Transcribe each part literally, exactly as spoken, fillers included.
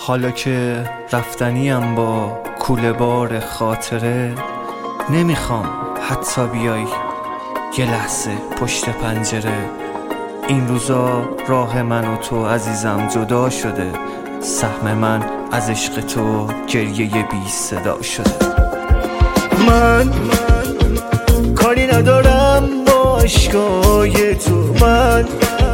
حالا که رفتنیم با کوله بار خاطره، نمیخوام حتی بیای یه لحظه پشت پنجره. این روزا راه من و تو عزیزم جدا شده، سهم من از عشق تو گریه بی صدا شده. من, من کاری ندارم با عشقای تو، من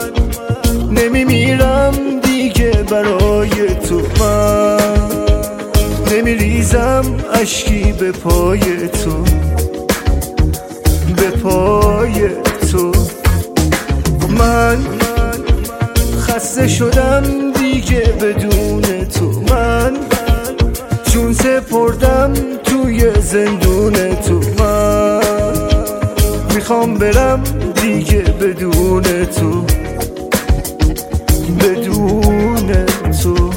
نمیمیرم دیگه برای تو، من نمیریزم اشکی به پای تو، به پای تو. من خسته شدم دیگه بدون تو، من چون سپردم توی زندون تو، من میخوام برم دیگه بدون تو، بدون تو.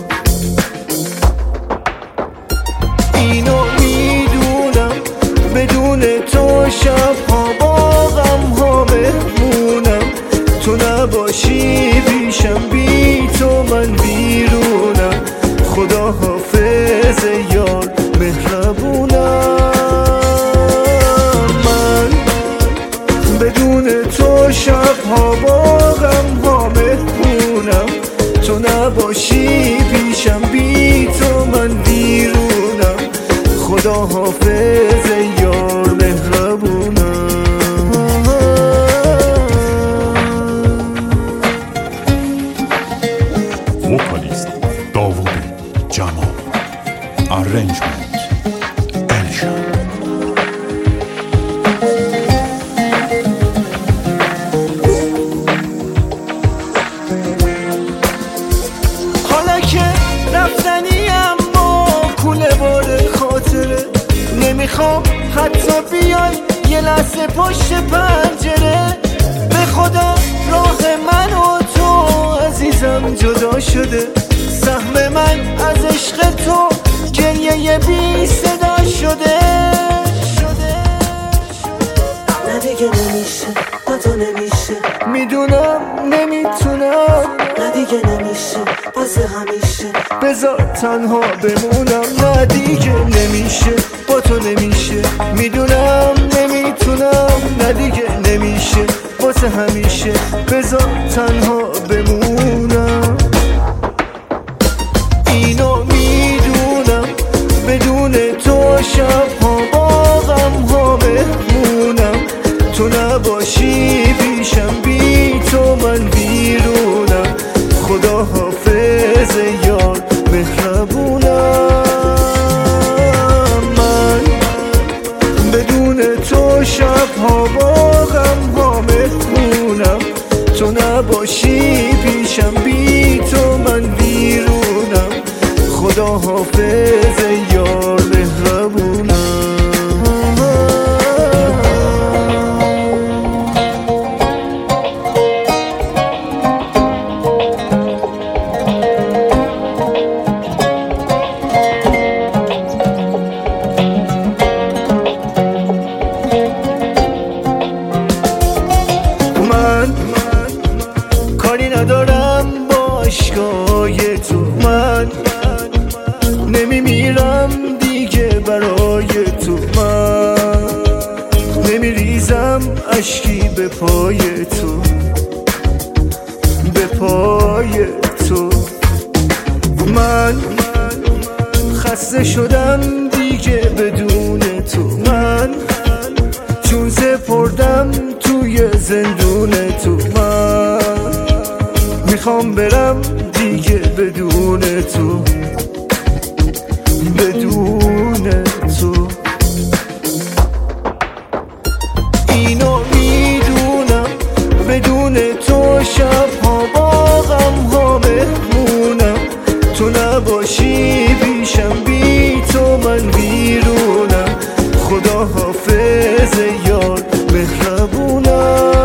اینو میدونم بدون تو شبها با غم ها مهمونم، تو نباشی پیشم بی تو من بیرونم. خدا حافظ یار مهربونم. من بدون تو شبها با غم ها مهمونم، تو نباشی پیشم بی تو من بیرونم. خدا حافظ یار مهربونم. وکالیست داوود جمال، ارنجمنت الشان. حالا که رفتنیم با کوله بار خاطره، نمیخوام حتی بیای یه لحظه پشت پنجره. به خدا راه من و تو عزیزم جدا شده، سهم من از عشق تو گریه بی صدا شده. نه دیگه نمیشه با تو نمیشه، میدونم نمیتونم، نه دیگه نمیشه واسه همیشه. بذار تنها بمونم. نه دیگه نمیشه با تو نمیشه، میدونم نمیتونم، نه دیگه نمیشه واسه همیشه. بذار تنها بمونم. اینو میدونم بدون تو شبها با غم ها مهمونم، تو نباشی پیشم بی تو من بیرونم. خدا حافظ یار مهربونم. من بدون تو شبها با غم ها مهمونم، تو نباشی پیشم بی تو من بیرونم. خدا حافظ یار مهربونم. من کاری ندارم با عشقای تو، من نمیمیرم دیگه برای تو، من نمیریزم اشکی به پای تو، به پای تو. من خسته شدم دیگه بدون تو، من چون سپردم توی زندون تو، من میخوام برم دیگه بدون تو، بدون تو. اینو میدونم بدون تو شبها با غم ها مهمونم، تو نباشی پیشم بی تو من بیرونم. خدا حافظ یار مهربونم.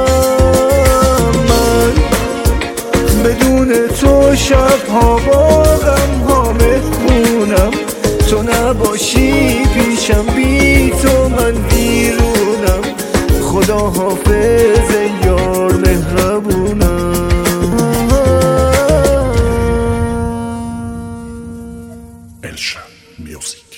من بدون تو شبها با غم ها مهمونم، تو نباشی پیشم بی تو من بیرونم. خدا حافظ یار مهربونم. الشن میوزیک.